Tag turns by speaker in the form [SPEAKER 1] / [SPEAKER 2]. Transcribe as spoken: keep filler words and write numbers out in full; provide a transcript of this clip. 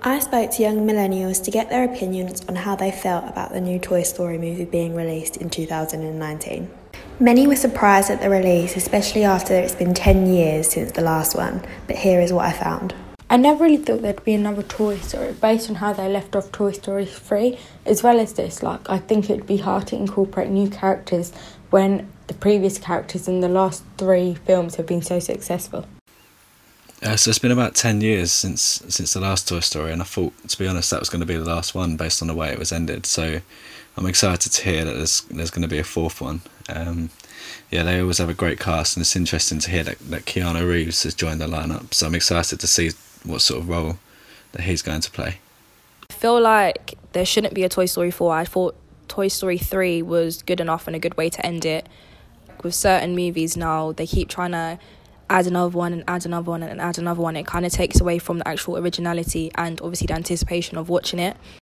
[SPEAKER 1] I spoke to young millennials to get their opinions on how they felt about the new Toy Story movie being released in two thousand nineteen. Many were surprised at the release, especially after it's been ten years since the last one, but here is what I found.
[SPEAKER 2] I never really thought there'd be another Toy Story based on how they left off Toy Story three, as well as this. Like, I think it'd be hard to incorporate new characters when the previous characters in the last three films have been so successful.
[SPEAKER 3] Uh, so it's been about ten years since since the last Toy Story, and I thought, to be honest, that was going to be the last one based on the way it was ended. So I'm excited to hear that there's there's going to be a fourth one. Um, yeah, they always have a great cast, and it's interesting to hear that, that Keanu Reeves has joined the lineup. So I'm excited to see what sort of role that he's going to play.
[SPEAKER 4] I feel like there shouldn't be a Toy Story four. I thought Toy Story three was good enough and a good way to end it. With certain movies now, they keep trying to add another one and add another one and add another one. It kind of takes away from the actual originality and obviously the anticipation of watching it.